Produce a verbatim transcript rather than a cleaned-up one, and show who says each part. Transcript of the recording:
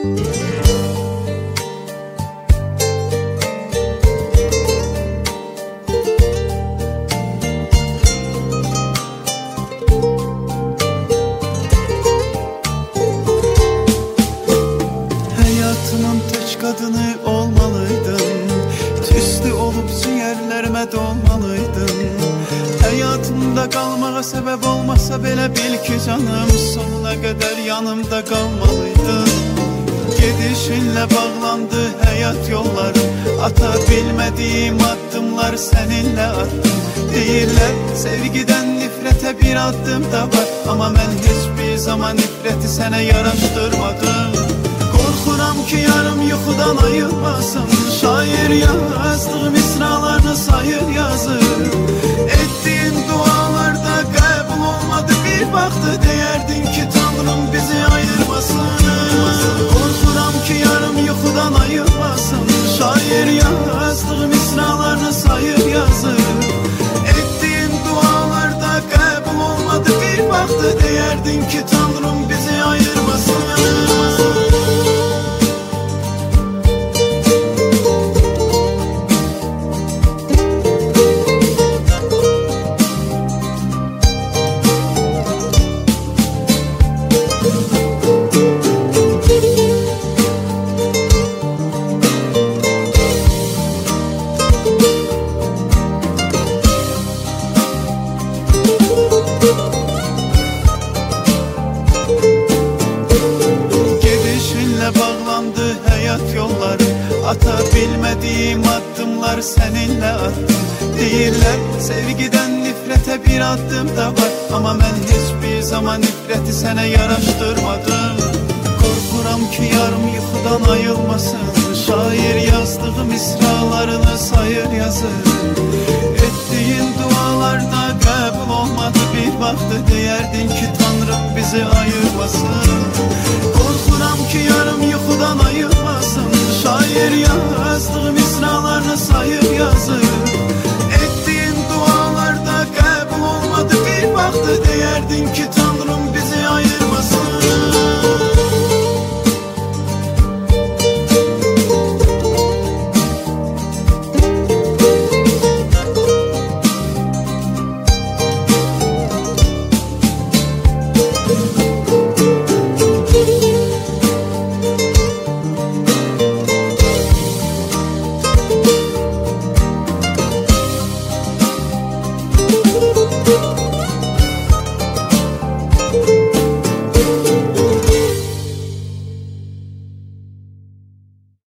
Speaker 1: Hayatımın tek kadını olmalıydın, tüslü olup ciğerlerime dolmalıydın. Hayatımda kalmağa sebep olmasa belə bil ki canım, sonuna kadar yanımda kalmalıydın. Gedişinle bağlandı hayat yollarım, ata bilmediğim addımlar seninle attım. Deyirlər sevgiden nifrete bir adım da var, ama ben hiçbir zaman nifreti sana yaraştırmadım. Korkuram ki yarım yuxudan ayılmasın, şair yazdığı misralarını sayır yazır. Ettiğin dualarda qəbul olmadı, bir baktı deyerdin ki Tanrım bizi ayırmasın. Korkuram ki yarım yuxudan ayılmasın, şair yazdığı misralarını sayır yazır. Ettiğin dualarda qəbul olmadı, bir baktı deyerdin ki Tanrım bizi ayırmasın. Bağlandı hayat yolları, ata bilmediğim addımlar seninle attım. Deyirlər sevgiden nifrete bir adım da var, ama ben hiçbir zaman nifreti sana yaraştırmadım. Korkuram ki yarım yuxudan ayılmasın, şair yazdığı misralarını sayır yazır. Ettiğin dualarda qəbul olmadı, bir baktı deyerdin ki Tanrım bizi ayırmasın. Korkuram ki yarım yuxudan ayılmasın, şair yazdığı misralarını sayır